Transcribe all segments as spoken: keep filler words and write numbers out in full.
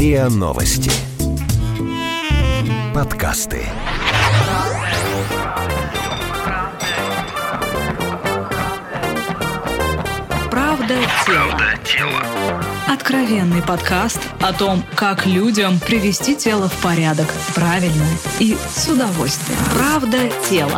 РИА Новости. Подкасты. Правда тела. Откровенный подкаст о том, как людям привести тело в порядок правильно и с удовольствием. Правда тела.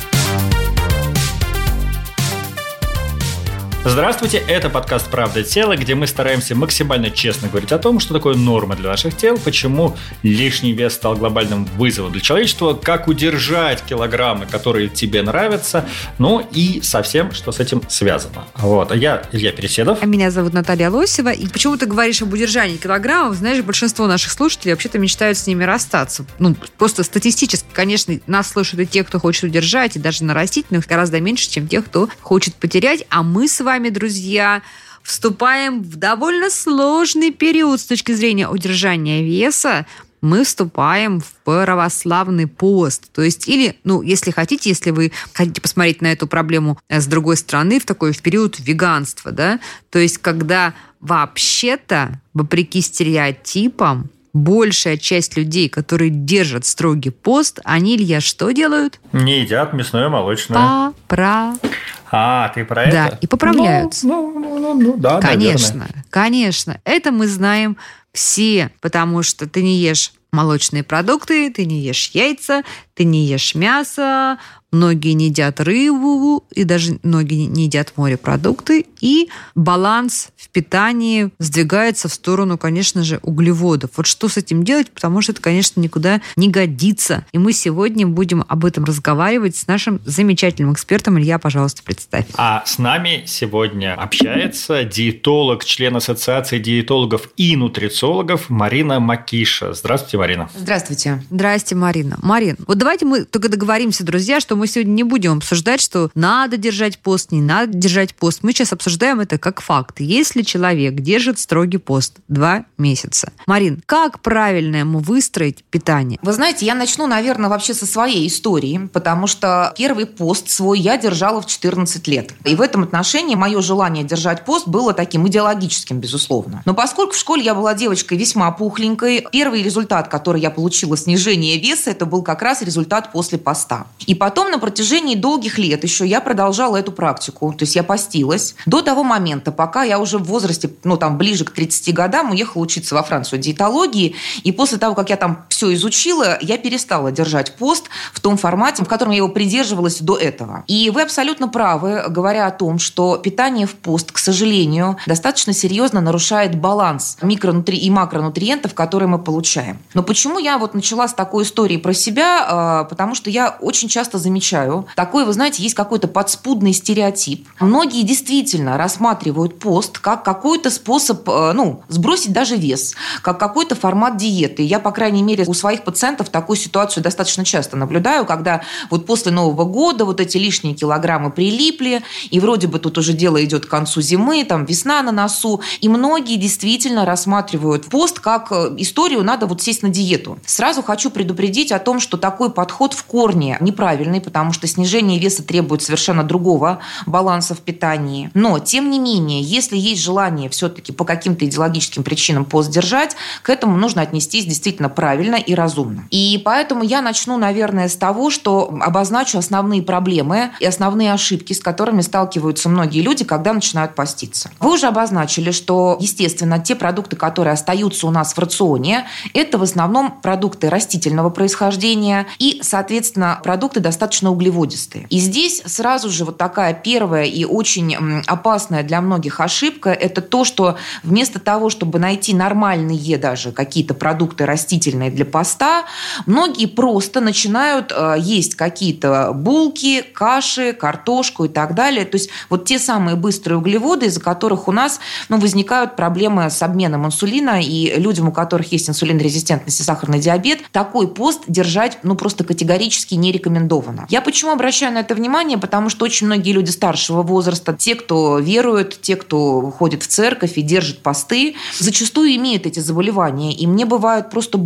Здравствуйте, это подкаст «Правда тела», где мы стараемся максимально честно говорить о том, что такое норма для наших тел, почему лишний вес стал глобальным вызовом для человечества, как удержать килограммы, которые тебе нравятся, ну и со всем, что с этим связано. Вот, а я Илья Переседов. А меня зовут Наталья Лосева, и почему ты говоришь об удержании килограммов, знаешь, большинство наших слушателей вообще-то мечтают с ними расстаться. Ну, просто статистически, конечно, нас слушают и те, кто хочет удержать, и даже нарастить, но их гораздо меньше, чем тех, кто хочет потерять, а мы с вами, друзья, вступаем в довольно сложный период с точки зрения удержания веса. Мы вступаем в православный пост. То есть, или, ну, если хотите, если вы хотите посмотреть на эту проблему с другой стороны, в такой в период веганства, да, то есть, когда вообще-то, вопреки стереотипам, большая часть людей, которые держат строгий пост, они, Илья, что делают? Не едят мясное, молочное. Попра... А, ты про да, это? и поправляются. Ну, ну, ну, ну да, конечно, наверное. Конечно. Это мы знаем все, потому что ты не ешь молочные продукты, ты не ешь яйца, ты не ешь мясо, многие не едят рыбу, и даже многие не едят морепродукты, и баланс в питании сдвигается в сторону, конечно же, углеводов. Вот что с этим делать, потому что это, конечно, никуда не годится. И мы сегодня будем об этом разговаривать с нашим замечательным экспертом. Илья, пожалуйста, представь. А с нами сегодня общается диетолог, член Ассоциации диетологов и нутрициологов Марина Макиша. Здравствуйте, Марина. Здравствуйте. Здравствуйте, Марина. Марин, вот давайте мы только договоримся, друзья, что мы сегодня не будем обсуждать, что надо держать пост, не надо держать пост. Мы сейчас обсуждаем это как факт. Если человек держит строгий пост два месяца. Марин, как правильно ему выстроить питание? Вы знаете, я начну, наверное, вообще со своей истории, потому что первый пост свой я держала в четырнадцать лет. И в этом отношении мое желание держать пост было таким идеологическим, безусловно. Но поскольку в школе я была девочкой весьма пухленькой, первый результат, который я получила, снижение веса, это был как раз результат после поста. И потом на протяжении долгих лет еще я продолжала эту практику. То есть я постилась до того момента, пока я уже в возрасте, ну, там, ближе к тридцати годам уехала учиться во Францию диетологии. И после того, как я там все изучила, я перестала держать пост в том формате, в котором я его придерживалась до этого. И вы абсолютно правы, говоря о том, что питание в пост, к сожалению, достаточно серьезно нарушает баланс микронутри... и макронутриентов, которые мы получаем. Но почему я вот начала с такой истории про себя? Потому что я очень часто замечаю, такой, вы знаете, есть какой-то подспудный стереотип. Многие действительно рассматривают пост как какой-то способ, ну, сбросить даже вес, как какой-то формат диеты. Я, по крайней мере, у своих пациентов такую ситуацию достаточно часто наблюдаю, когда вот после Нового года вот эти лишние килограммы прилипли, и вроде бы тут уже дело идет к концу зимы, там весна на носу, и многие действительно рассматривают пост как историю, надо вот сесть на диету. Сразу хочу предупредить о том, что такой подход в корне неправильный, потому что снижение веса требует совершенно другого баланса в питании. Но, тем не менее, если есть желание все-таки по каким-то идеологическим причинам пост держать, к этому нужно отнестись действительно правильно и разумно. И поэтому я начну, наверное, с того, что обозначу основные проблемы и основные ошибки, с которыми сталкиваются многие люди, когда начинают поститься. Вы уже обозначили, что, естественно, те продукты, которые остаются у нас в рационе, это в основном продукты растительного происхождения и, соответственно, продукты достаточно углеводистые. И здесь сразу же вот такая первая и очень опасная для многих ошибка – это то, что вместо того, чтобы найти нормальные даже какие-то продукты растительные для поста, многие просто начинают есть какие-то булки, каши, картошку и так далее. То есть вот те самые быстрые углеводы, из-за которых у нас, ну, возникают проблемы с обменом инсулина, и людям, у которых есть инсулинорезистентность и сахарный диабет, такой пост держать, ну, просто категорически не рекомендовано. Я почему обращаю на это внимание? Потому что очень многие люди старшего возраста, те, кто верует, те, кто ходит в церковь и держит посты, зачастую имеют эти заболевания. И мне бывает просто больно смотреть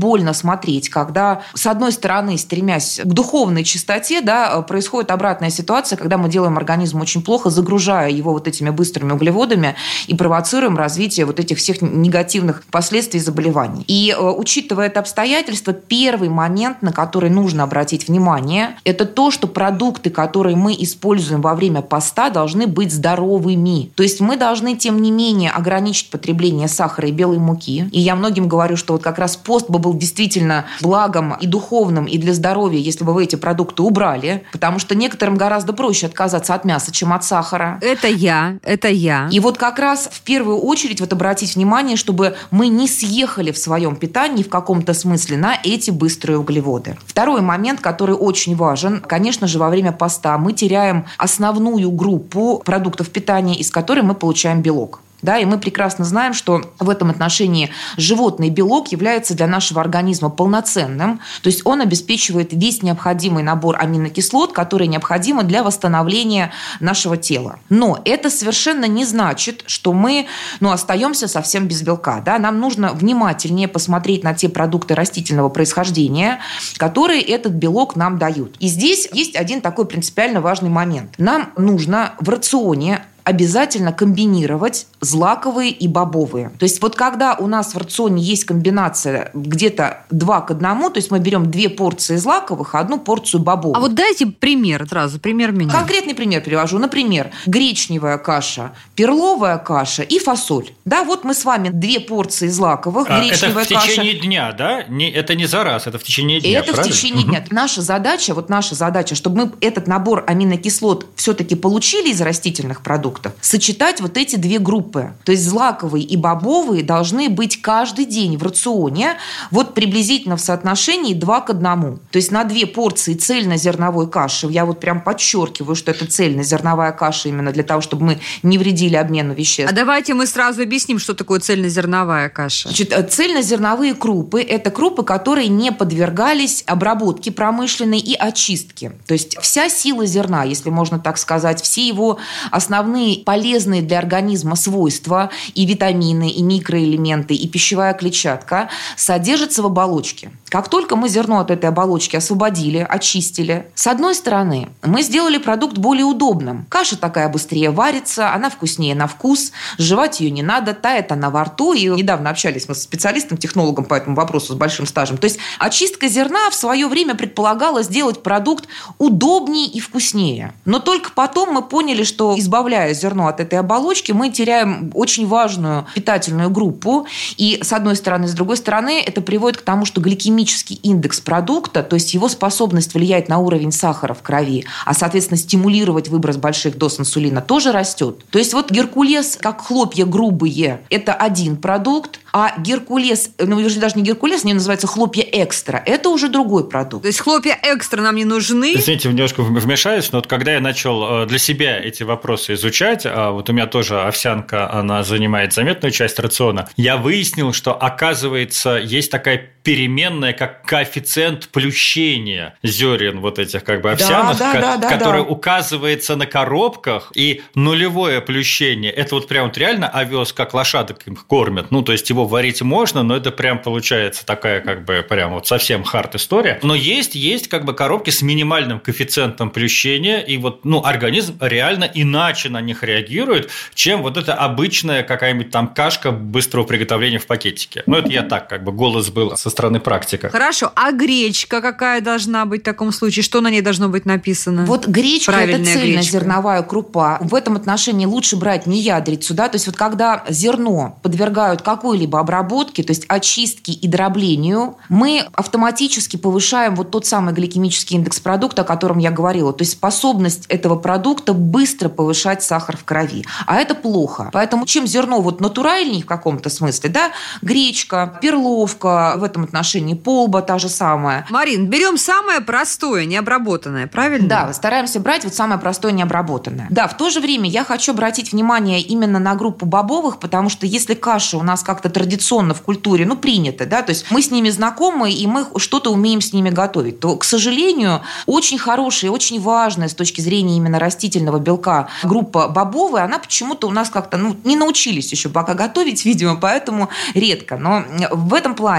смотреть, когда, с одной стороны, стремясь к духовной чистоте, да, происходит обратная ситуация, когда мы делаем организм очень плохо, загружая его вот этими быстрыми углеводами и провоцируем развитие вот этих всех негативных последствий заболеваний. И учитывая это обстоятельство, первый момент, на который нужно обратить внимание, это то, что продукты, которые мы используем во время поста, должны быть здоровыми. То есть мы должны, тем не менее, ограничить потребление сахара и белой муки. И я многим говорю, что вот как раз пост бы был действительно благом и духовным, и для здоровья, если бы вы эти продукты убрали, потому что некоторым гораздо проще отказаться от мяса, чем от сахара. Это я, это я. И вот как раз в первую очередь вот обратить внимание, чтобы мы не съехали в своем питании в каком-то смысле на эти быстрые углеводы. Второй момент, который очень важен, конечно же, во время поста мы теряем основную группу продуктов питания, из которой мы получаем белок. Да, и мы прекрасно знаем, что в этом отношении животный белок является для нашего организма полноценным, то есть он обеспечивает весь необходимый набор аминокислот, которые необходимы для восстановления нашего тела. Но это совершенно не значит, что мы ну, остаемся совсем без белка. Да? Нам нужно внимательнее посмотреть на те продукты растительного происхождения, которые этот белок нам дают. И здесь есть один такой принципиально важный момент. Нам нужно в рационе обязательно комбинировать злаковые и бобовые. То есть вот когда у нас в рационе есть комбинация где-то два к одному, то есть мы берем две порции злаковых, а одну порцию бобовых. А вот дайте пример сразу, пример меню. Конкретный пример привожу. Например, гречневая каша, перловая каша и фасоль. Да, вот мы с вами две порции злаковых, а, гречневая каша. Это в течение каша. дня, да? Не, это не за раз, это в течение дня, Это правильно? в течение дня. Угу. Наша задача, вот наша задача, чтобы мы этот набор аминокислот все-таки получили из растительных продуктов, сочетать вот эти две группы. То есть злаковые и бобовые должны быть каждый день в рационе вот приблизительно в соотношении два к одному. То есть на две порции цельнозерновой каши, я вот прям подчеркиваю, что это цельнозерновая каша именно для того, чтобы мы не вредили обмену веществ. А давайте мы сразу объясним, что такое цельнозерновая каша. Значит, цельнозерновые крупы – это крупы, которые не подвергались обработке промышленной и очистке. То есть вся сила зерна, если можно так сказать, все его основные полезные для организма свойства и витамины, и микроэлементы, и пищевая клетчатка содержатся в оболочке. Как только мы зерно от этой оболочки освободили, очистили, с одной стороны, мы сделали продукт более удобным. Каша такая быстрее варится, она вкуснее на вкус, жевать ее не надо, тает она во рту. И недавно общались мы с специалистом, технологом по этому вопросу с большим стажем. То есть очистка зерна в свое время предполагала сделать продукт удобнее и вкуснее. Но только потом мы поняли, что, избавляя зерно от этой оболочки, мы теряем очень важную питательную группу. И с одной стороны, с другой стороны, это приводит к тому, что гликемический индекс продукта, то есть его способность влиять на уровень сахара в крови, а, соответственно, стимулировать выброс больших доз инсулина, тоже растет. То есть вот геркулес, как хлопья грубые, это один продукт, а геркулес, ну, уже даже не геркулес, они называются хлопья экстра, это уже другой продукт. То есть хлопья экстра нам не нужны? Извините, немножко вмешаюсь, но вот когда я начал для себя эти вопросы изучать, вот у меня тоже овсянка, она занимает заметную часть рациона, я выяснил, что, оказывается, есть такая переменная, как коэффициент плющения зерен вот этих как бы овсяных, да, да, да, да, который да. указывается на коробках, и нулевое плющение, это вот прям вот реально овес, как лошадок им кормят, ну, то есть его варить можно, но это прям получается такая как бы прям вот совсем хард история, но есть, есть как бы коробки с минимальным коэффициентом плющения, и вот, ну, организм реально иначе на них реагирует, чем вот эта обычная какая-нибудь там кашка быстрого приготовления в пакетике. Ну, это я так, как бы голос был со стороны практика. Хорошо, а гречка какая должна быть в таком случае? Что на ней должно быть написано? Вот гречка – это цельнозерновая крупа. В этом отношении лучше брать не ядрицу, да, то есть вот когда зерно подвергают какой-либо обработке, то есть очистке и дроблению, мы автоматически повышаем вот тот самый гликемический индекс продукта, о котором я говорила, то есть способность этого продукта быстро повышать сахар в крови. А это плохо. Поэтому чем зерно вот натуральнее в каком-то смысле, да, гречка, перловка, в этом отношении полба та же самая. Марин, берем самое простое, необработанное, правильно? Да, стараемся брать вот самое простое, необработанное. Да, в то же время я хочу обратить внимание именно на группу бобовых, потому что если каша у нас как-то традиционно в культуре, ну, принята, да, то есть мы с ними знакомы, и мы что-то умеем с ними готовить, то, к сожалению, очень хорошая, очень важная с точки зрения именно растительного белка группа бобовая, она почему-то у нас как-то, ну, не научились еще пока готовить, видимо, поэтому редко. Но в этом плане из всех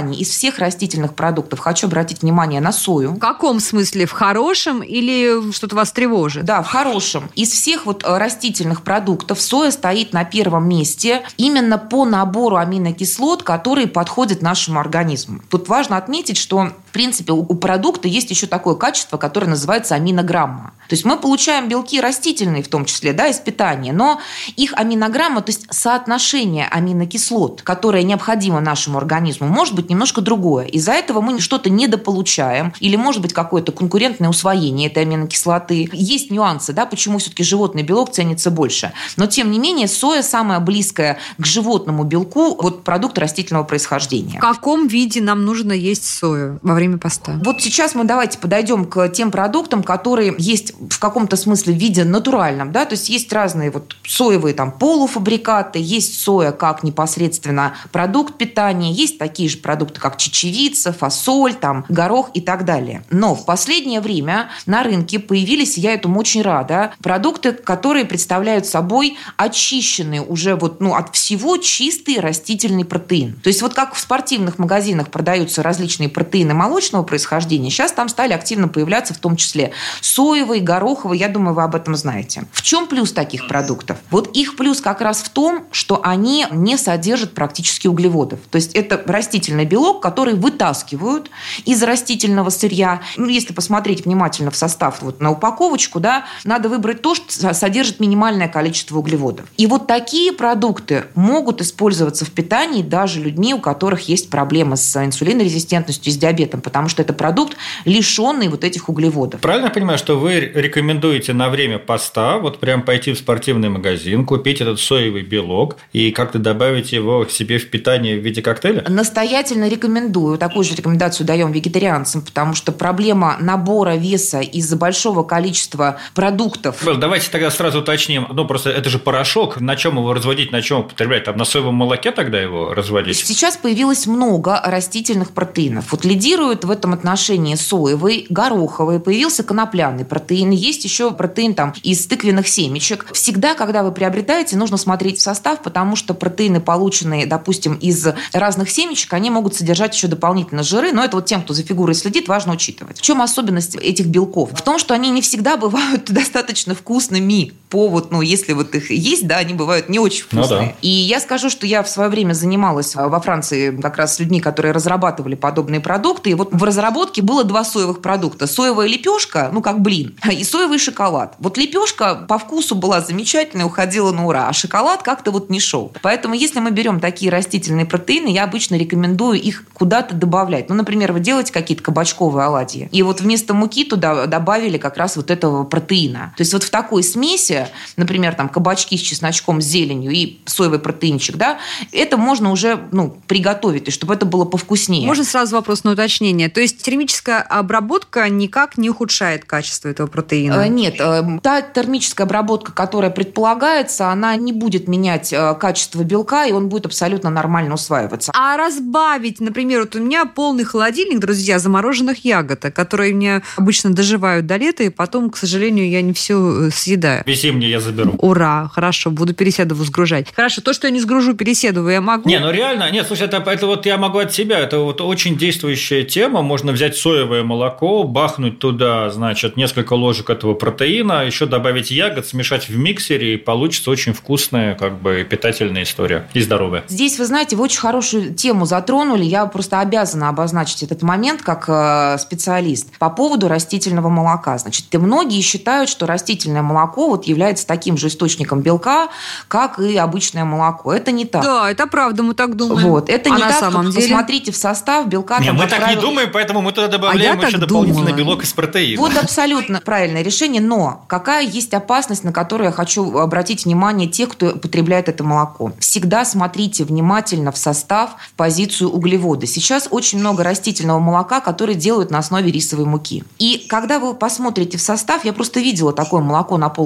всех растительных продуктов хочу обратить внимание на сою. В каком смысле? В хорошем или что-то вас тревожит? Да, в хорошем. Из всех вот растительных продуктов соя стоит на первом месте именно по набору аминокислот, которые подходят нашему организму. Тут важно отметить, что в принципе у продукта есть еще такое качество, которое называется аминограмма. То есть мы получаем белки растительные в том числе, да, из питания, но их аминограмма, то есть соотношение аминокислот, которое необходимо нашему организму, может быть немножко другое. Из-за этого мы что-то недополучаем или может быть какое-то конкурентное усвоение этой аминокислоты. Есть нюансы, да, почему все-таки животный белок ценится больше. Но тем не менее соя самая близкая к животному белку вот продукт растительного происхождения. В каком виде нам нужно есть сою во время поста? Вот сейчас мы давайте подойдем к тем продуктам, которые есть в каком-то смысле в виде натуральном, да, то есть есть разные вот соевые там полуфабрикаты, есть соя как непосредственно продукт питания, есть такие же продукты, как чечевица, фасоль, там, горох и так далее. Но в последнее время на рынке появились, и я этому очень рада, продукты, которые представляют собой очищенный уже вот, ну, от всего чистый растительный протеин. То есть вот как в спортивных магазинах продаются различные протеины молочного происхождения, сейчас там стали активно появляться в том числе соевые, гороховые, я думаю, вы об этом знаете. В чем плюс таких продуктов? Вот их плюс как раз в том, что они не содержат практически углеводов. То есть это растительный белок, который вытаскивают из растительного сырья. Ну, если посмотреть внимательно в состав вот на упаковочку, да, надо выбрать то, что содержит минимальное количество углеводов. И вот такие продукты могут использоваться в питании даже людьми, у которых есть проблемы с инсулинорезистентностью и с диабетом, потому что это продукт, лишенный вот этих углеводов. Правильно я понимаю, что вы рекомендуете на время поста вот прям пойти в спортивный магазин, купить этот соевый белок и как-то добавить его себе в питание в виде коктейля? Настоятельно рекомендую. Такую же рекомендацию даем вегетарианцам, потому что проблема набора веса из-за большого количества продуктов. Давайте тогда сразу уточним. Ну, просто это же порошок. На чем его разводить, на чем употреблять? Там на соевом молоке тогда его разводить? Сейчас появилось много растительных протеинов. Вот лидируют в этом отношении соевый, гороховый, появился конопляный протеин, есть еще протеин там из тыквенных семечек. Всегда, когда вы приобретаете, нужно смотреть в состав, потому что протеины, полученные, допустим, из разных семечек, они могут содержать еще дополнительно жиры, но это вот тем, кто за фигурой следит, важно учитывать. В чем особенность этих белков? В том, что они не всегда бывают достаточно вкусными. По вот, ну, если вот их есть, да, они бывают не очень вкусные. Ну, да. И я скажу, что я в свое время занималась во Франции как раз с людьми, которые разрабатывали подобные продукты, и вот в разработке было два соевых продукта. Соевая лепешка, ну, как блин, и соевый шоколад. Вот лепешка по вкусу была замечательная, уходила на ура, а шоколад как-то вот не шел. Поэтому, если мы берем такие растительные протеины, я обычно рекомендую их куда-то добавлять. Ну, например, вы делаете какие-то кабачковые оладьи, и вот вместо муки туда добавили как раз вот этого протеина. То есть вот в такой смеси, например, там кабачки с чесночком, с зеленью и соевый протеинчик, да, это можно уже, ну, приготовить, и чтобы это было повкуснее. Можно сразу вопрос на уточнение? То есть термическая обработка никак не ухудшает качество этого протеина? Нет. Та термическая обработка, которая предполагается, она не будет менять качество белка, и он будет абсолютно нормально усваиваться. А разбавить, например, вот у меня полный холодильник, друзья, замороженных ягод, которые мне обычно доживают до лета, и потом, к сожалению, я не все съедаю. Вези мне, я заберу. Ура, хорошо, буду переседову сгружать. Хорошо, то, что я не сгружу переседову, я могу? Не, ну реально, нет, слушай, это, это вот я могу от себя, это вот очень действующая тема, можно взять соевое молоко, бахнуть туда, значит, несколько ложек этого протеина, еще добавить ягод, смешать в миксере, и получится очень вкусная, как бы, питательная история и здоровая. Здесь, вы знаете, вы очень хорошую тему затронули, я просто обязана обозначить этот момент как э, специалист по поводу растительного молока. Значит, многие считают, что растительное молоко вот является таким же источником белка, как и обычное молоко. Это не так. Да, это правда, мы так думаем. Вот, это а не на так, самом как, деле? Посмотрите в состав белка. Не, там, мы как так правило... не думаем, поэтому мы туда добавляем а еще дополнительный думала. белок из протеина. Вот абсолютно правильное решение, но какая есть опасность, на которую я хочу обратить внимание тех, кто потребляет это молоко. Всегда смотрите внимательно в состав, в позицию углеводы. Сейчас очень много растительного молока, которое делают на основе рисовой муки. И когда вы посмотрите в состав, я просто видела такое молоко на полках магазина,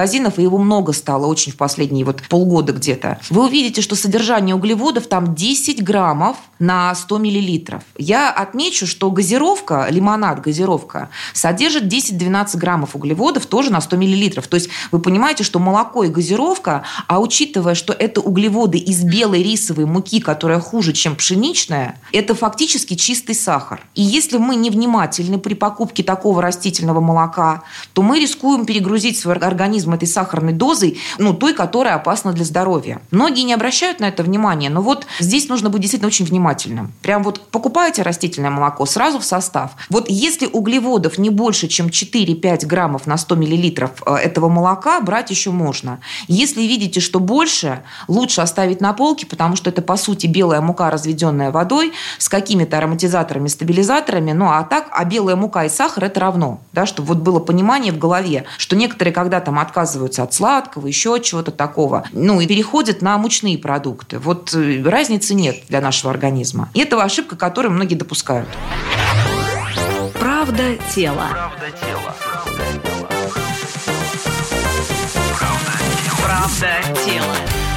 магазинов, и его много стало очень в последние вот полгода где-то, вы увидите, что содержание углеводов там десять граммов на сто миллилитров. Я отмечу, что газировка, лимонад, газировка, содержит десять-двенадцать граммов углеводов тоже на сто миллилитров. То есть вы понимаете, что молоко и газировка, а учитывая, что это углеводы из белой рисовой муки, которая хуже, чем пшеничная, это фактически чистый сахар. И если мы невнимательны при покупке такого растительного молока, то мы рискуем перегрузить свой организм этой сахарной дозой, ну, той, которая опасна для здоровья. Многие не обращают на это внимания, но вот здесь нужно быть действительно очень внимательным. Прям вот покупаете растительное молоко, сразу в состав. Вот если углеводов не больше, чем четыре-пять граммов на сто миллилитров этого молока, брать еще можно. Если видите, что больше, лучше оставить на полке, потому что это, по сути, белая мука, разведенная водой, с какими-то ароматизаторами, стабилизаторами. Ну, а так, а белая мука и сахар – это равно. Да, чтобы вот было понимание в голове, что некоторые, когда там отказываются от сладкого, еще от чего-то такого, ну, и переходят на мучные продукты. Вот разницы нет для нашего организма. И это ошибка, которую многие допускают. Правда тела. Правда тела. Правда тела.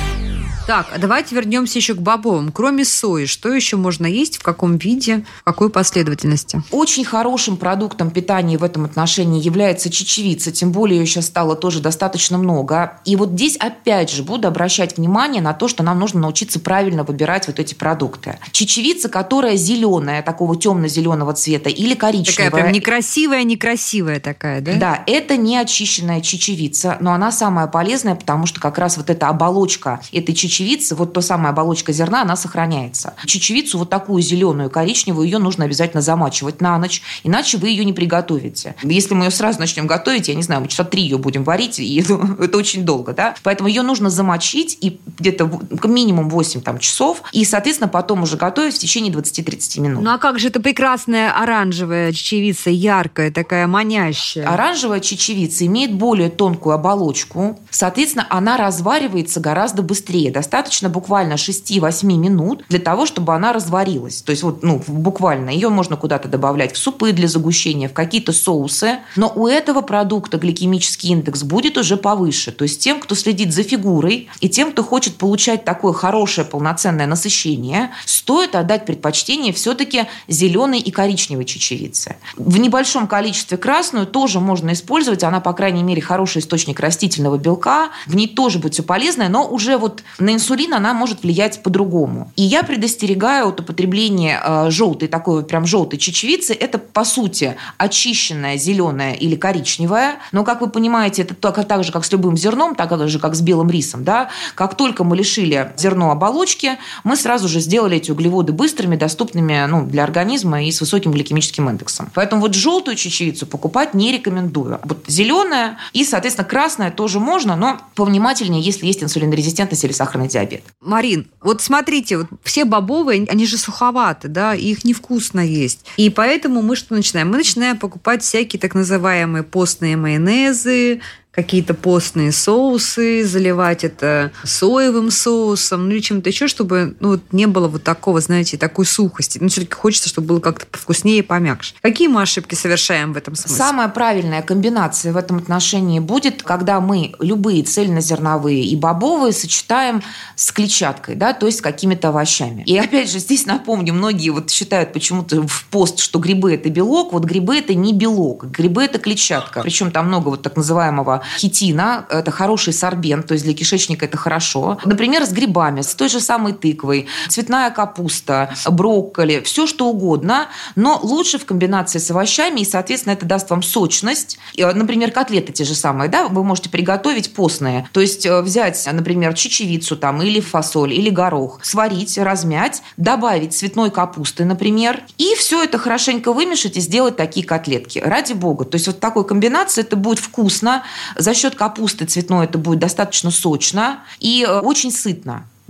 Так, а давайте вернемся еще к бобовым. Кроме сои, что еще можно есть, в каком виде, в какой последовательности? Очень хорошим продуктом питания в этом отношении является чечевица, тем более ее сейчас стало тоже достаточно много. И вот здесь опять же буду обращать внимание на то, что нам нужно научиться правильно выбирать вот эти продукты. Чечевица, которая зеленая, такого темно-зеленого цвета, или коричневая. Такая прям некрасивая, некрасивая такая, да? Да, это не очищенная чечевица, но она самая полезная, потому что как раз вот эта оболочка этой чечевицы, вот та самая оболочка зерна, она сохраняется. Чечевицу вот такую зеленую, коричневую, ее нужно обязательно замачивать на ночь, иначе вы ее не приготовите. Если мы ее сразу начнем готовить, я не знаю, мы часа три ее будем варить, и это очень долго, да? Поэтому ее нужно замочить и где-то минимум восемь там, часов, и, соответственно, потом уже готовить в течение двадцать-тридцать минут. Ну а как же эта прекрасная оранжевая чечевица, яркая, такая манящая? Оранжевая чечевица имеет более тонкую оболочку, соответственно, она разваривается гораздо быстрее. Достаточно буквально шесть-восемь минут для того, чтобы она разварилась. То есть вот, ну, буквально ее можно куда-то добавлять в супы для загущения, в какие-то соусы. Но у этого продукта гликемический индекс будет уже повыше. То есть тем, кто следит за фигурой, и тем, кто хочет получать такое хорошее полноценное насыщение, стоит отдать предпочтение все-таки зеленой и коричневой чечевице. В небольшом количестве красную тоже можно использовать. Она, по крайней мере, хороший источник растительного белка. В ней тоже будет все полезное, но уже вот на инсулин она может влиять по-другому. И я предостерегаю от употребления э, желтой, такой вот прям желтой чечевицы. Это, по сути, очищенная зеленая или коричневая. Но, как вы понимаете, это так, так же, как с любым зерном, так же, как с белым рисом. Да? Как только мы лишили зерно оболочки, мы сразу же сделали эти углеводы быстрыми, доступными, ну, для организма и с высоким гликемическим индексом. Поэтому вот желтую чечевицу покупать не рекомендую. Вот зеленая и, соответственно, красная тоже можно, но повнимательнее, если есть инсулинорезистентность или сахарный диабет. Марин, вот смотрите, вот все бобовые, они же суховаты, да, и их невкусно есть. И поэтому мы что начинаем? Мы начинаем покупать всякие так называемые постные майонезы, какие-то постные соусы, заливать это соевым соусом, ну или чем-то еще, чтобы ну, вот не было вот такого, знаете, такой сухости. Ну, все-таки хочется, чтобы было как-то повкуснее и помягче. Какие мы ошибки совершаем в этом смысле? Самая правильная комбинация в этом отношении будет, когда мы любые цельнозерновые и бобовые сочетаем с клетчаткой, да, то есть с какими-то овощами. И опять же, здесь напомню, многие вот считают почему-то в пост, что грибы – это белок. Вот грибы – это не белок, грибы – это клетчатка. Причем там много вот так называемого хитина, это хороший сорбент, то есть для кишечника это хорошо. Например, с грибами, с той же самой тыквой, цветная капуста, брокколи, все что угодно, но лучше в комбинации с овощами, и, соответственно, это даст вам сочность. Например, котлеты те же самые, да, вы можете приготовить постные, то есть взять, например, чечевицу там, или фасоль, или горох, сварить, размять, добавить цветной капусты, например, и все это хорошенько вымешать и сделать такие котлетки. Ради бога. То есть вот такой комбинации это будет вкусно. За счет капусты цветной это будет достаточно сочно и очень сытно.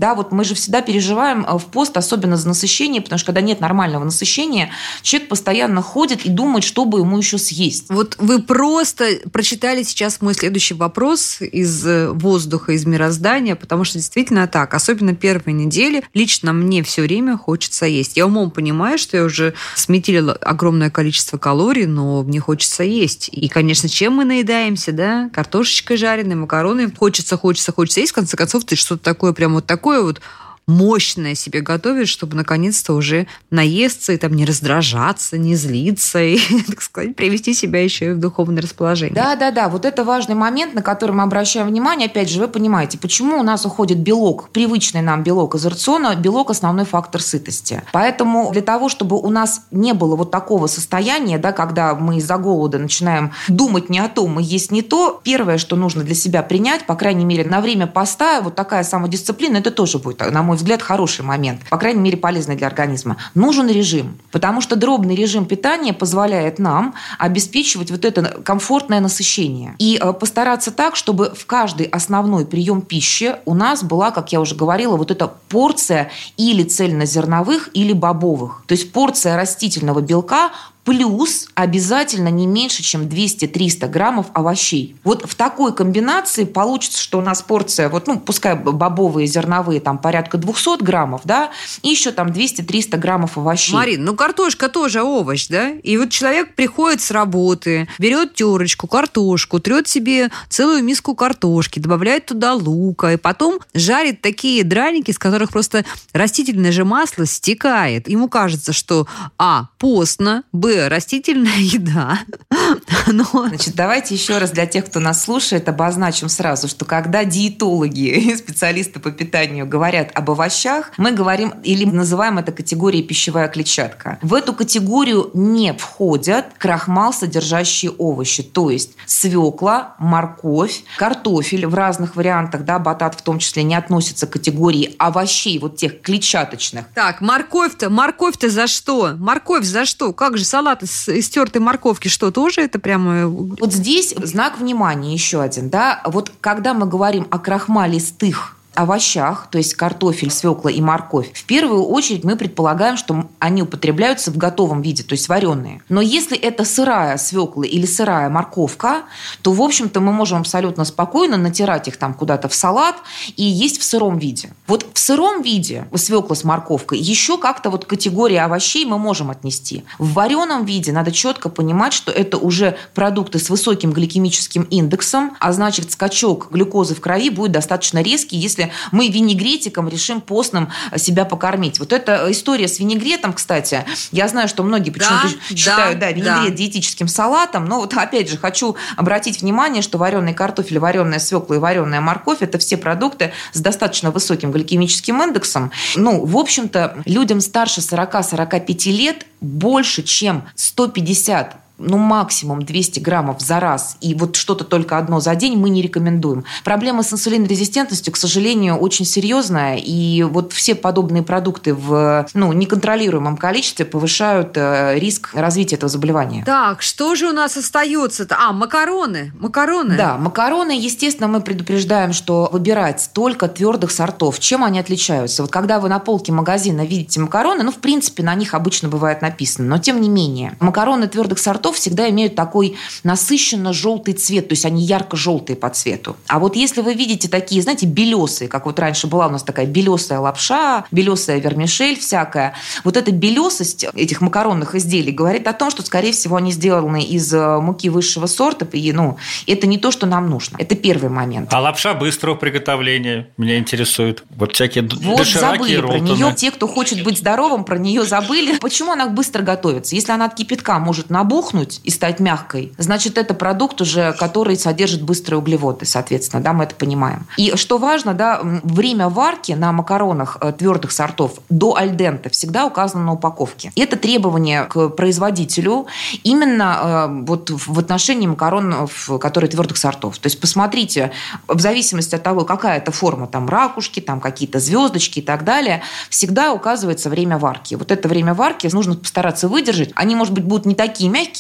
Да, вот мы же всегда переживаем в пост, особенно за насыщение, потому что когда нет нормального насыщения, человек постоянно ходит и думает, что бы ему еще съесть. Вот вы просто прочитали сейчас мой следующий вопрос из воздуха, из мироздания, потому что действительно так, особенно первые недели, лично мне все время хочется есть. Я умом понимаю, что я уже сметила огромное количество калорий, но мне хочется есть. И, конечно, чем мы наедаемся, да? Картошечкой жареной, макароны. Хочется, хочется, хочется есть. В конце концов, ты что-то такое, прям вот такое вот мощное себе готовишь, чтобы наконец-то уже наесться и там не раздражаться, не злиться и, так сказать, привести себя еще и в духовное расположение. Да-да-да, вот это важный момент, на который мы обращаем внимание. Опять же, вы понимаете, почему у нас уходит белок, привычный нам белок из рациона, белок – основной фактор сытости. Поэтому для того, чтобы у нас не было вот такого состояния, да, когда мы из-за голода начинаем думать не о том и есть не то, первое, что нужно для себя принять, по крайней мере, на время поста, вот такая самодисциплина, это тоже будет, на мой взгляд, хороший момент, по крайней мере, полезный для организма. Нужен режим, потому что дробный режим питания позволяет нам обеспечивать вот это комфортное насыщение. И постараться так, чтобы в каждый основной прием пищи у нас была, как я уже говорила, вот эта порция или цельнозерновых, или бобовых. То есть порция растительного белка плюс обязательно не меньше, чем двести-триста граммов овощей. Вот в такой комбинации получится, что у нас порция, вот, ну, пускай бобовые, зерновые, там порядка двести граммов, да, и еще там двести-триста граммов овощей. Марин, ну картошка тоже овощ, да? И вот человек приходит с работы, берет терочку, картошку, трет себе целую миску картошки, добавляет туда лука, и потом жарит такие драники, с которых просто растительное же масло стекает. Ему кажется, что а, постно, б, растительная еда. Но... Значит, давайте еще раз для тех, кто нас слушает, обозначим сразу, что когда диетологи и специалисты по питанию говорят об овощах, мы говорим или называем это категорией пищевая клетчатка. В эту категорию не входят крахмал, содержащие овощи, то есть свекла, морковь, картофель в разных вариантах, да, батат в том числе не относится к категории овощей, вот тех клетчаточных. Так, морковь-то, морковь-то за что? Морковь за что? Как же салат из, из тертой морковки, что, тоже это прямо... Вот здесь знак внимания еще один, да, вот когда мы говорим о крахмалистых овощах, то есть картофель, свекла и морковь, в первую очередь мы предполагаем, что они употребляются в готовом виде, то есть вареные. Но если это сырая свекла или сырая морковка, то, в общем-то, мы можем абсолютно спокойно натирать их там куда-то в салат и есть в сыром виде. Вот в сыром виде свекла с морковкой еще как-то вот категория овощей мы можем отнести. В вареном виде надо четко понимать, что это уже продукты с высоким гликемическим индексом, а значит, скачок глюкозы в крови будет достаточно резкий, если мы винегретиком решим постным себя покормить. Вот эта история с винегретом, кстати, я знаю, что многие почему-то да, считают да, да, винегрет да. диетическим салатом, но вот опять же хочу обратить внимание, что вареный картофель, вареная свекла и вареная морковь – это все продукты с достаточно высоким гликемическим индексом. Ну, в общем-то, людям старше сорока-сорока пяти лет больше, чем сто пятьдесят ну, максимум двести граммов за раз, и вот что-то только одно за день мы не рекомендуем. Проблема с инсулинорезистентностью, к сожалению, очень серьезная, и вот все подобные продукты в ну, неконтролируемом количестве повышают риск развития этого заболевания. Так, что же у нас остается-то? А, макароны. Макароны. Да, макароны, естественно, мы предупреждаем, что выбирать только твердых сортов. Чем они отличаются? Вот когда вы на полке магазина видите макароны, ну, в принципе, на них обычно бывает написано, но тем не менее, макароны твердых сортов всегда имеют такой насыщенно-желтый цвет, то есть они ярко-желтые по цвету. А вот если вы видите такие, знаете, белесые, как вот раньше была у нас такая белесая лапша, белесая вермишель всякая, вот эта белесость этих макаронных изделий говорит о том, что, скорее всего, они сделаны из муки высшего сорта, и, ну, это не то, что нам нужно. Это первый момент. А лапша быстрого приготовления меня интересует. Вот всякие вот дошираки, забыли про ролтоны. нее. Те, кто хочет быть здоровым, про нее забыли. Почему она быстро готовится? Если она от кипятка может набухнуть и стать мягкой, значит, это продукт уже, который содержит быстрые углеводы, соответственно, да, мы это понимаем. И что важно, да, время варки на макаронах твердых сортов до альденте всегда указано на упаковке. И это требование к производителю именно э, вот в отношении макаронов, которые твердых сортов. То есть посмотрите, в зависимости от того, какая это форма, там ракушки, там какие-то звездочки и так далее, всегда указывается время варки. Вот это время варки нужно постараться выдержать. Они, может быть, будут не такие мягкие,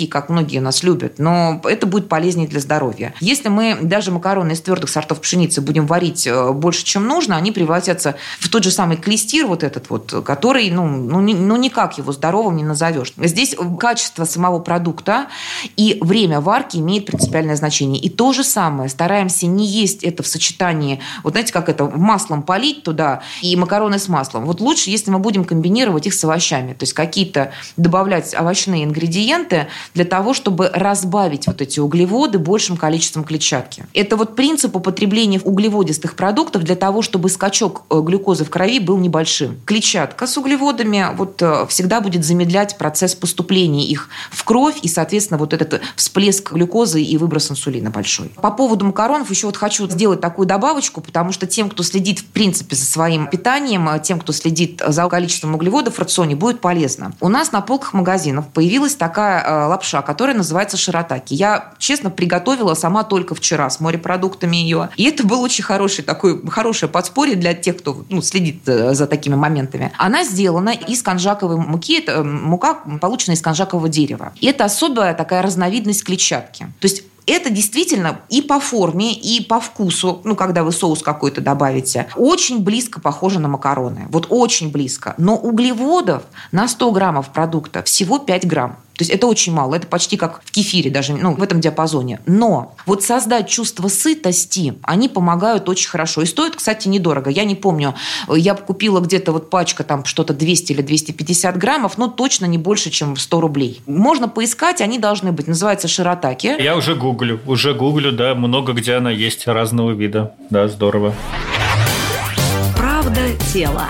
классические, как многие у нас любят, но это будет полезнее для здоровья. Если мы даже макароны из твердых сортов пшеницы будем варить больше, чем нужно, они превратятся в тот же самый клестир вот этот вот, который, ну, ну, ну никак его здоровым не назовешь. Здесь качество самого продукта и время варки имеет принципиальное значение. И то же самое, стараемся не есть это в сочетании, вот знаете, как это, маслом полить туда и макароны с маслом. Вот лучше, если мы будем комбинировать их с овощами, то есть какие-то добавлять овощные ингредиенты для того, чтобы разбавить вот эти углеводы большим количеством клетчатки. Это вот принцип употребления углеводистых продуктов для того, чтобы скачок глюкозы в крови был небольшим. Клетчатка с углеводами вот всегда будет замедлять процесс поступления их в кровь и, соответственно, вот этот всплеск глюкозы и выброс инсулина большой. По поводу макаронов еще вот хочу сделать такую добавочку, потому что тем, кто следит, в принципе, за своим питанием, тем, кто следит за количеством углеводов в рационе, будет полезно. У нас на полках магазинов появилась такая лапша, которая называется ширатаки. Я, честно, приготовила сама только вчера с морепродуктами ее. И это был очень хороший такой, хорошее подспорье для тех, кто ну, следит за такими моментами. Она сделана из конжаковой муки. Это мука, полученная из конжакового дерева. И это особая такая разновидность клетчатки. То есть это действительно и по форме, и по вкусу, ну, когда вы соус какой-то добавите, очень близко похоже на макароны. Вот очень близко. Но углеводов на сто граммов продукта всего пять грамм. То есть это очень мало, это почти как в кефире, даже ну, в этом диапазоне. Но вот создать чувство сытости, они помогают очень хорошо. И стоят, кстати, недорого. Я не помню, я купила где-то вот пачка там что-то двести или двести пятьдесят граммов, но точно не больше, чем сто рублей. Можно поискать, они должны быть. Называется ширатаки. Я уже гуглю, уже гуглю, да, много где она есть разного вида. Да, здорово. Правда тела.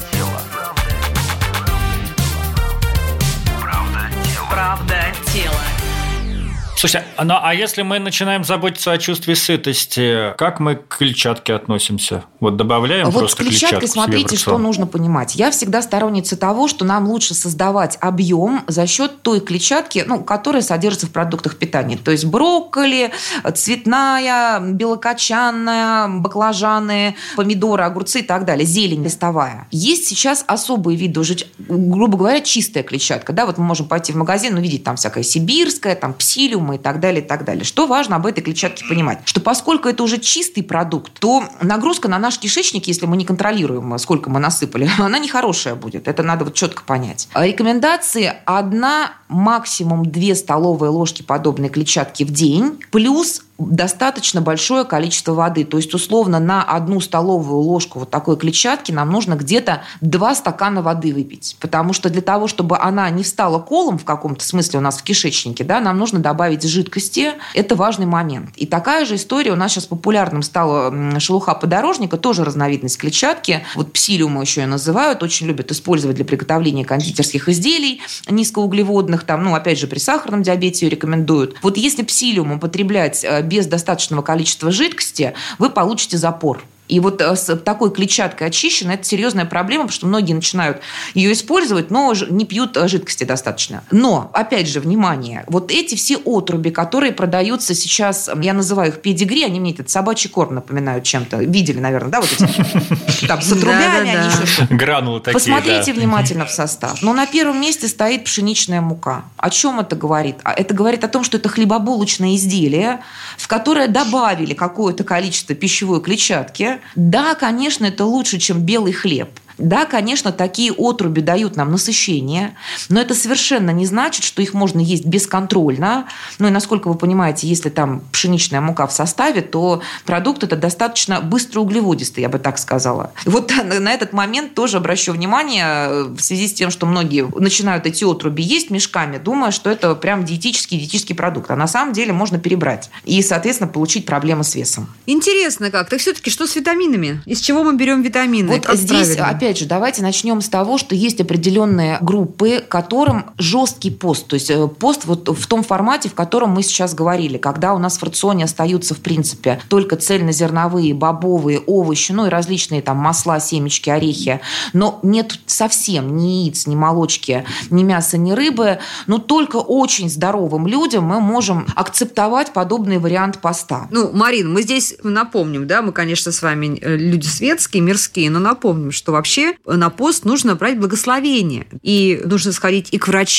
Правда тела. Слушайте, ну а если мы начинаем заботиться о чувстве сытости, как мы к клетчатке относимся? Вот добавляем вот просто клетчатку? Вот с клетчаткой смотрите, что нужно понимать. Я всегда сторонница того, что нам лучше создавать объем за счет той клетчатки, ну, которая содержится в продуктах питания. То есть брокколи, цветная, белокочанная, баклажаны, помидоры, огурцы и так далее, зелень листовая. Есть сейчас особые виды уже, грубо говоря, чистая клетчатка. Да, вот мы можем пойти в магазин, увидеть там всякая сибирская, там псилиум и так далее, и так далее. Что важно об этой клетчатке понимать? Что поскольку это уже чистый продукт, то нагрузка на наш кишечник, если мы не контролируем, сколько мы насыпали, она нехорошая будет. Это надо вот четко понять. Рекомендации: одна, максимум две столовые ложки подобной клетчатки в день, плюс достаточно большое количество воды. То есть, условно, на одну столовую ложку вот такой клетчатки нам нужно где-то два стакана воды выпить. Потому что для того, чтобы она не встала колом в каком-то смысле у нас в кишечнике, да, нам нужно добавить жидкости. Это важный момент. И такая же история у нас сейчас популярным стала шелуха подорожника, тоже разновидность клетчатки. Вот псилиум еще ее называют, очень любят использовать для приготовления кондитерских изделий низкоуглеводных. Там, ну, опять же, при сахарном диабете ее рекомендуют. Вот если псилиум употреблять без достаточного количества жидкости, вы получите запор. И вот с такой клетчаткой очищенной это серьезная проблема, потому что многие начинают ее использовать, но не пьют жидкости достаточно. Но, опять же, внимание, вот эти все отруби, которые продаются сейчас, я называю их педигри, они мне этот собачий корм напоминают чем-то. Видели, наверное, да, вот эти там с отрубями, они еще что-то. Гранулы такие, Посмотрите внимательно в состав. Но на первом месте стоит пшеничная мука. О чем это говорит? Это говорит о том, что это хлебобулочное изделие, в которое добавили какое-то количество пищевой клетчатки. Да, конечно, это лучше, чем белый хлеб. Да, конечно, такие отруби дают нам насыщение, но это совершенно не значит, что их можно есть бесконтрольно. Ну и, насколько вы понимаете, если там пшеничная мука в составе, то продукт это достаточно быстроуглеводистый, я бы так сказала. И вот на этот момент тоже обращу внимание в связи с тем, что многие начинают эти отруби есть мешками, думая, что это прям диетический, диетический продукт. А на самом деле можно перебрать и, соответственно, получить проблемы с весом. Интересно как. Так все-таки что с витаминами? Из чего мы берем витамины? Вот как здесь, правильно? Опять же, давайте начнем с того, что есть определенные группы, которым жесткий пост. То есть пост вот в том формате, в котором мы сейчас говорили, когда у нас в рационе остаются, в принципе, только цельнозерновые, бобовые, овощи, ну и различные там масла, семечки, орехи. Но нет совсем ни яиц, ни молочки, ни мяса, ни рыбы. Но только очень здоровым людям мы можем акцептовать подобный вариант поста. Ну, Марин, мы здесь напомним, да, мы, конечно, с вами люди светские, мирские, но напомним, что вообще на пост нужно брать благословение. И нужно сходить и к врачу,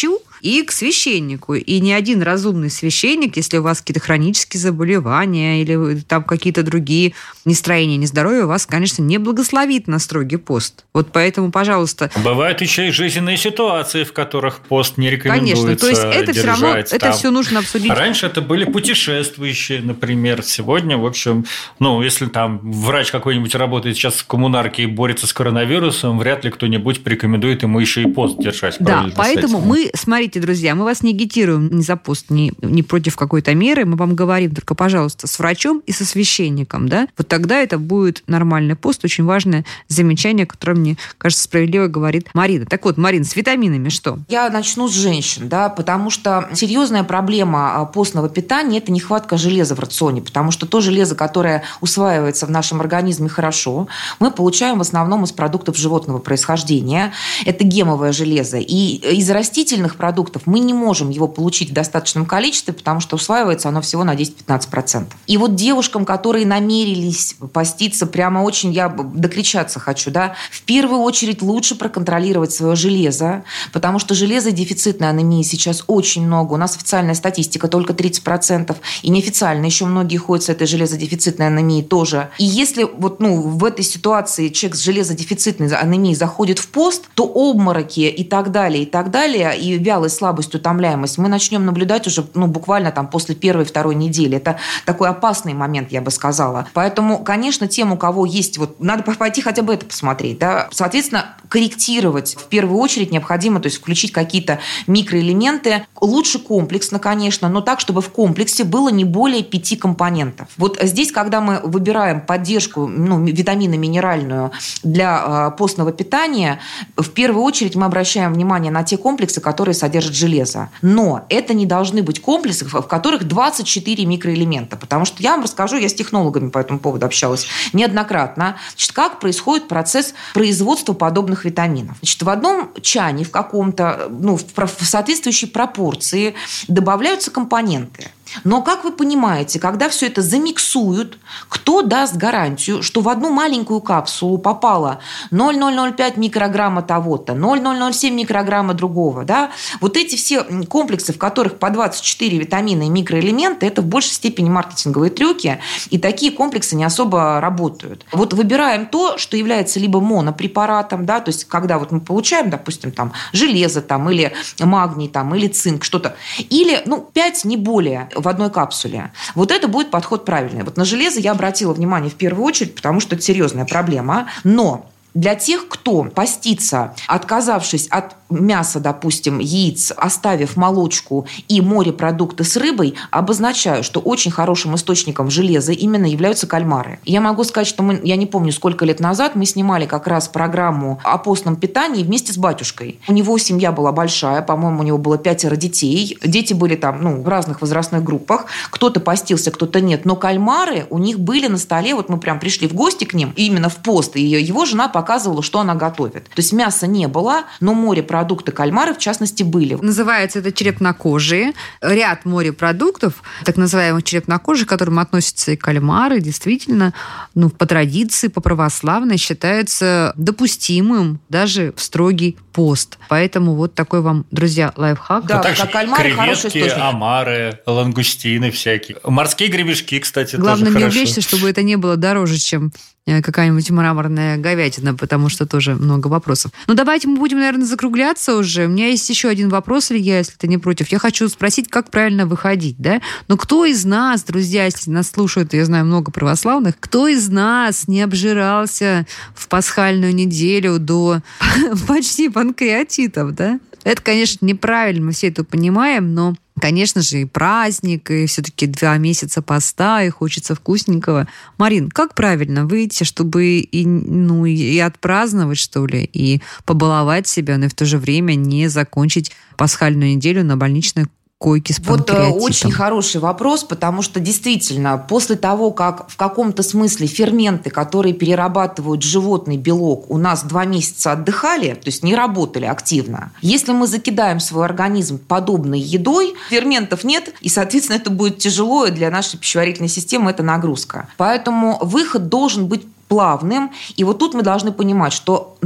и к священнику. И ни один разумный священник, если у вас какие-то хронические заболевания или там какие-то другие нестроения, нездоровья, вас, конечно, не благословит на строгий пост. Вот поэтому, пожалуйста... Бывают еще и жизненные ситуации, в которых пост не рекомендуется. Конечно, то есть это держать, все равно, там. это все нужно обсудить. А раньше это были путешествующие, например. Сегодня, в общем, ну, если там врач какой-нибудь работает сейчас в коммунарке и борется с коронавирусом, вряд ли кто-нибудь порекомендует ему еще и пост держать. Да, поэтому мы, смотрите, друзья, мы вас не агитируем ни за пост, ни, ни против какой-то меры, мы вам говорим только, пожалуйста, с врачом и со священником, да, вот тогда это будет нормальный пост. Очень важное замечание, которое, мне кажется, справедливо говорит Марина. Так вот, Марин, с витаминами что? Я начну с женщин, да, потому что серьезная проблема постного питания – это нехватка железа в рационе, потому что то железо, которое усваивается в нашем организме хорошо, мы получаем в основном из продуктов животного происхождения. Это гемовое железо. И из растительных продуктов мы не можем его получить в достаточном количестве, потому что усваивается оно всего на десять-пятнадцать процентов. И вот девушкам, которые намерились поститься, прямо очень, я докричаться хочу, да, в первую очередь лучше проконтролировать свое железо, потому что железодефицитной анемии сейчас очень много. У нас официальная статистика только тридцать процентов, и неофициально еще многие ходят с этой железодефицитной анемией тоже. И если вот, ну, в этой ситуации человек с железодефицитной анемией заходит в пост, то обмороки и так далее, и так далее, и вялость, слабость, утомляемость мы начнем наблюдать уже, ну, буквально там после первой-второй недели. Это такой опасный момент, я бы сказала. Поэтому, конечно, тем, у кого есть, вот, надо пойти хотя бы это посмотреть, да, соответственно, корректировать в первую очередь необходимо, то есть включить какие-то микроэлементы, лучше комплексно, конечно, но так, чтобы в комплексе было не более пяти компонентов. Вот здесь, когда мы выбираем поддержку, ну, витаминно-минеральную для э, постного питания, в первую очередь мы обращаем внимание на те комплексы, которые содержат железо. Но это не должны быть комплексы, в которых двадцать четыре микроэлемента, потому что я вам расскажу, я с технологами по этому поводу общалась неоднократно, значит, как происходит процесс производства подобных витаминов. Значит, в одном чане в каком-то, ну, в соответствующей пропорции добавляются компоненты. Но, как вы понимаете, когда все это замиксуют, кто даст гарантию, что в одну маленькую капсулу попало ноль целых ноль ноль пять микрограмма того-то, ноль целых ноль ноль семь микрограмма другого, да? Вот эти все комплексы, в которых по двадцать четыре витамина и микроэлемента, это в большей степени маркетинговые трюки, и такие комплексы не особо работают. Вот выбираем то, что является либо монопрепаратом, да, то есть когда вот мы получаем, допустим, там железо там, или магний там, или цинк, что-то, или, ну, пять, не более в одной капсуле. Вот это будет подход правильный. Вот на железо я обратила внимание в первую очередь, потому что это серьезная проблема. Но для тех, кто постится, отказавшись от мяса, допустим, яиц, оставив молочку и морепродукты с рыбой, обозначаю, что очень хорошим источником железа именно являются кальмары. Я могу сказать, что мы, я не помню, сколько лет назад мы снимали как раз программу о постном питании вместе с батюшкой. У него семья была большая, по-моему, у него было пятеро детей. Дети были там, ну, в разных возрастных группах. Кто-то постился, кто-то нет. Но кальмары у них были на столе. Вот мы прям пришли в гости к ним, именно в пост, и его жена показывала, что она готовит. То есть мяса не было, но морепродукты, кальмары, в частности, были. Называется это черепнокожие. Ряд морепродуктов, так называемых черепнокожих, к которым относятся и кальмары, действительно, ну, по традиции, по православной, считается допустимым даже в строгий пост. Поэтому вот такой вам, друзья, лайфхак. Да, также как кальмары, хороший креветки, источник. омары, лангустины всякие. Морские гребешки, кстати, Главное, тоже не хорошо. увлечься, чтобы это не было дороже, чем какая-нибудь мраморная говядина, потому что тоже много вопросов. Ну, давайте мы будем, наверное, закругляться уже. У меня есть еще один вопрос, Илья, если ты не против. Я хочу спросить, как правильно выходить, да? Но кто из нас, друзья, если нас слушают, я знаю много православных, кто из нас не обжирался в пасхальную неделю до почти панкреатитов, да? Это, конечно, неправильно, мы все это понимаем, но, конечно же, и праздник, и все-таки два месяца поста, и хочется вкусненького. Марин, как правильно выйти, чтобы и, ну, и отпраздновать, что ли, и побаловать себя, но и в то же время не закончить пасхальную неделю на больничной койки с панкреатитом? Вот очень хороший вопрос, потому что действительно после того, как в каком-то смысле ферменты, которые перерабатывают животный белок, у нас два месяца отдыхали, то есть не работали активно, если мы закидаем свой организм подобной едой, ферментов нет, и, соответственно, это будет тяжело, и для нашей пищеварительной системы это нагрузка. Поэтому выход должен быть плавным. И вот тут мы должны понимать, что нам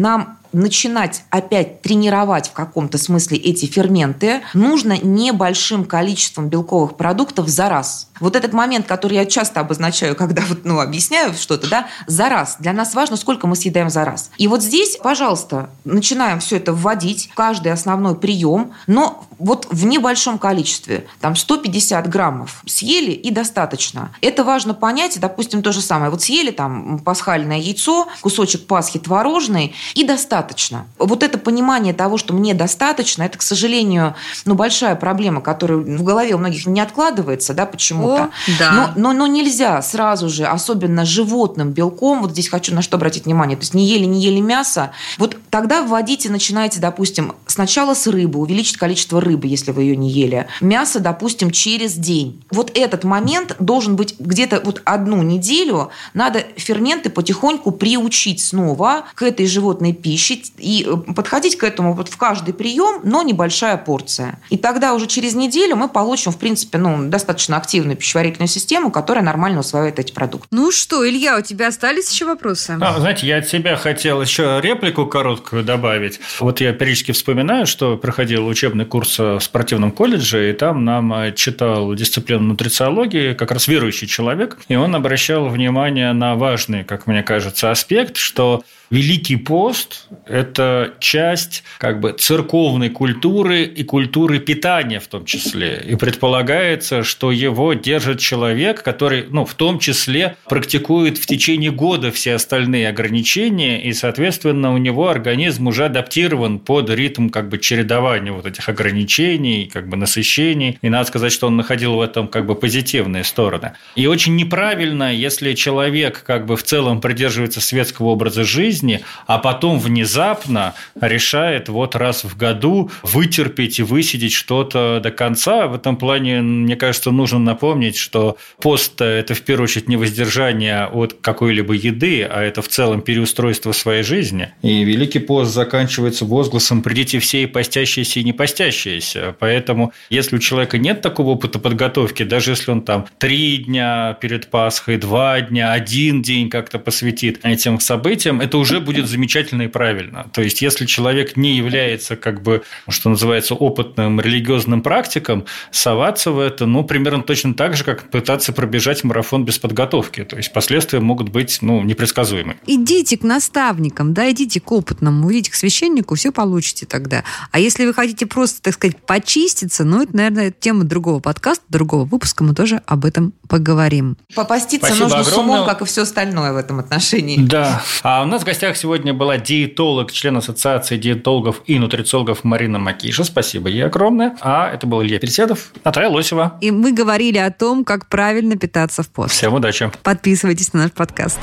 начинать опять тренировать в каком-то смысле эти ферменты нужно небольшим количеством белковых продуктов за раз. Вот этот момент, который я часто обозначаю, когда вот, ну, объясняю что-то, да, за раз. Для нас важно, сколько мы съедаем за раз. И вот здесь, пожалуйста, начинаем все это вводить, каждый основной прием, но вот в небольшом количестве. Там сто пятьдесят граммов съели и достаточно. Это важно понять. Допустим, то же самое. Вот съели там пасхальное яйцо, кусочек пасхи творожный и достаточно. Вот это понимание того, что мне достаточно, это, к сожалению, ну, большая проблема, которая в голове у многих не откладывается, да, почему? О, да. но, но, но нельзя сразу же, особенно животным белком, вот здесь хочу на что обратить внимание, то есть не ели, не ели мясо, вот тогда вводите, начинаете, допустим, сначала с рыбы, увеличить количество рыбы, если вы ее не ели, мясо, допустим, через день. Вот этот момент должен быть где-то вот одну неделю, надо ферменты потихоньку приучить снова к этой животной пище и подходить к этому вот в каждый прием, но небольшая порция. И тогда уже через неделю мы получим, в принципе, ну, достаточно активную пищеварительную систему, которая нормально усваивает эти продукты. Ну что, Илья, у тебя остались еще вопросы? А, знаете, я от себя хотел еще реплику короткую добавить. Вот я периодически вспоминаю, что проходил учебный курс в спортивном колледже, и там нам читал дисциплину нутрициологии как раз верующий человек, и он обращал внимание на важный, как мне кажется, аспект, что Великий пост – это часть как бы церковной культуры и культуры питания в том числе. И предполагается, что его держит человек, который, ну, в том числе практикует в течение года все остальные ограничения, и, соответственно, у него организм уже адаптирован под ритм как бы чередования вот этих ограничений, как бы насыщений. И надо сказать, что он находил в этом как бы позитивные стороны. И очень неправильно, если человек как бы в целом придерживается светского образа жизни, а потом внезапно решает вот раз в году вытерпеть и высидеть что-то до конца. В этом плане, мне кажется, нужно напомнить, что пост – это в первую очередь не воздержание от какой-либо еды, а это в целом переустройство своей жизни. И Великий пост заканчивается возгласом «придите все и постящиеся, и не постящиеся». Поэтому, если у человека нет такого опыта подготовки, даже если он там три дня перед Пасхой, два дня, один день как-то посвятит этим событиям, это уже уже будет замечательно и правильно. То есть, если человек не является, как бы, что называется, опытным религиозным практиком, соваться в это, ну, примерно точно так же, как пытаться пробежать марафон без подготовки. То есть, последствия могут быть, ну, непредсказуемы. Идите к наставникам, да, идите к опытному, идите к священнику, все получите тогда. А если вы хотите просто, так сказать, почиститься, ну, это, наверное, тема другого подкаста, другого выпуска, мы тоже об этом поговорим. Попаститься Спасибо нужно огромное. с умом, как и все остальное в этом отношении. Да. А у нас в гостях сегодня была диетолог, член Ассоциации диетологов и нутрициологов Марина Макиша. Спасибо ей огромное. А это был Илья Переседов, Наталья Лосева. И мы говорили о том, как правильно питаться в пост. Всем удачи. Подписывайтесь на наш подкаст.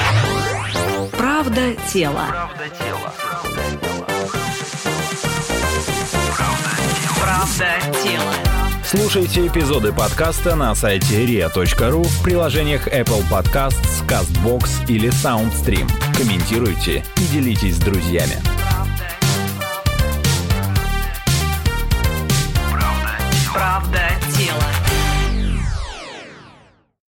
Правда тела. Правда тела. Слушайте эпизоды подкаста на сайте риа точка ру, в приложениях Apple Podcasts, CastBox или SoundStream. Комментируйте и делитесь с друзьями.